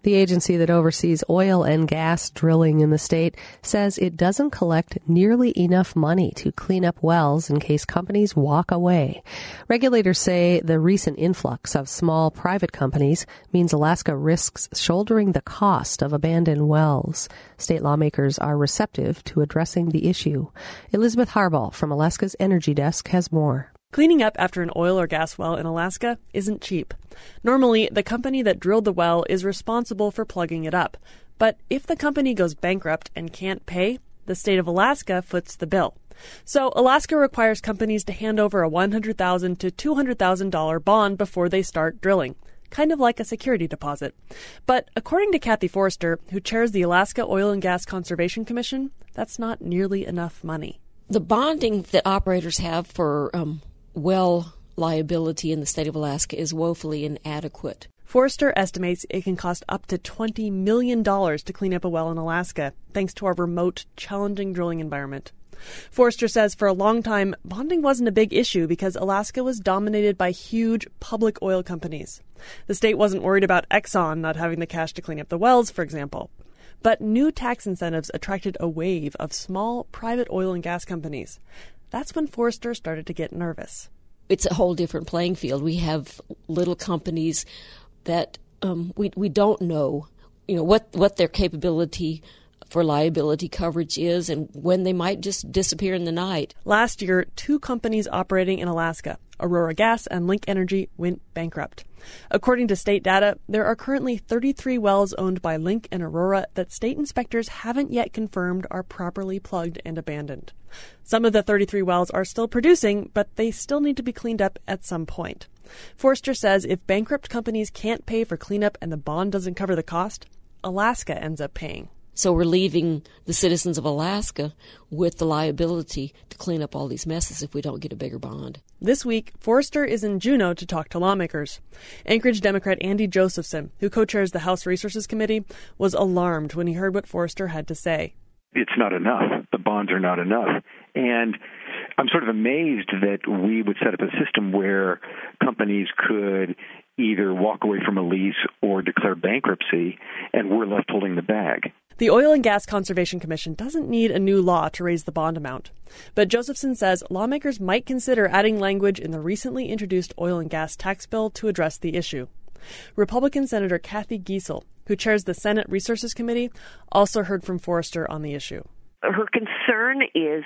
The agency that oversees oil and gas drilling in the state says it doesn't collect nearly enough money to clean up wells in case companies walk away. Regulators say the recent influx of small private companies means Alaska risks shouldering the cost of abandoned wells. State lawmakers are receptive to addressing the issue. Elizabeth Harbaugh from Alaska's Energy Desk has more. Cleaning up after an oil or gas well in Alaska isn't cheap. Normally, the company that drilled the well is responsible for plugging it up. But if the company goes bankrupt and can't pay, the state of Alaska foots the bill. So Alaska requires companies to hand over a $100,000 to $200,000 bond before they start drilling, kind of like a security deposit. But according to Kathy Forrester, who chairs the Alaska Oil and Gas Conservation Commission, that's not nearly enough money. The bonding that operators have for well liability in the state of Alaska is woefully inadequate. Forrester estimates it can cost up to $20 million to clean up a well in Alaska, thanks to our remote, challenging drilling environment. Forrester says for a long time, bonding wasn't a big issue because Alaska was dominated by huge public oil companies. The state wasn't worried about Exxon not having the cash to clean up the wells, for example. But new tax incentives attracted a wave of small private oil and gas companies. That's when Forrester started to get nervous. It's a whole different playing field. We have little companies that we don't know, what their capability for liability coverage is and when they might just disappear in the night. Last year, 2 companies operating in Alaska, Aurora Gas and Link Energy, went bankrupt. According to state data, there are currently 33 wells owned by Link and Aurora that state inspectors haven't yet confirmed are properly plugged and abandoned. Some of the 33 wells are still producing, but they still need to be cleaned up at some point. Forrester says if bankrupt companies can't pay for cleanup and the bond doesn't cover the cost, Alaska ends up paying. So we're leaving the citizens of Alaska with the liability to clean up all these messes if we don't get a bigger bond. This week, Forrester is in Juneau to talk to lawmakers. Anchorage Democrat Andy Josephson, who co-chairs the House Resources Committee, was alarmed when he heard what Forrester had to say. It's not enough. The bonds are not enough. And I'm sort of amazed that we would set up a system where companies could either walk away from a lease or declare bankruptcy, and we're left holding the bag. The Oil and Gas Conservation Commission doesn't need a new law to raise the bond amount. But Josephson says lawmakers might consider adding language in the recently introduced oil and gas tax bill to address the issue. Republican Senator Kathy Giessel, who chairs the Senate Resources Committee, also heard from Forrester on the issue. Her concern is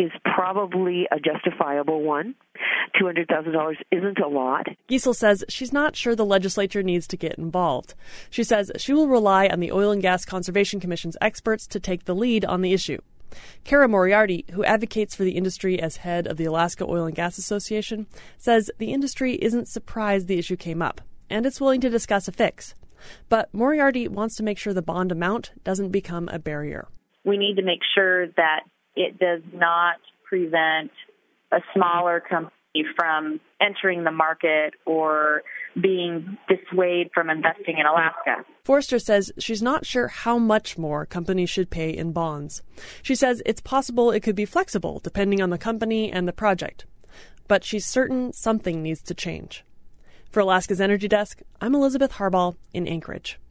probably a justifiable one. $200,000 isn't a lot. Giessel says she's not sure the legislature needs to get involved. She says she will rely on the Oil and Gas Conservation Commission's experts to take the lead on the issue. Kara Moriarty, who advocates for the industry as head of the Alaska Oil and Gas Association, says the industry isn't surprised the issue came up, and it's willing to discuss a fix. But Moriarty wants to make sure the bond amount doesn't become a barrier. We need to make sure that it does not prevent a smaller company from entering the market or being dissuaded from investing in Alaska. Forrester says she's not sure how much more companies should pay in bonds. She says it's possible it could be flexible depending on the company and the project. But she's certain something needs to change. For Alaska's Energy Desk, I'm Elizabeth Harbaugh in Anchorage.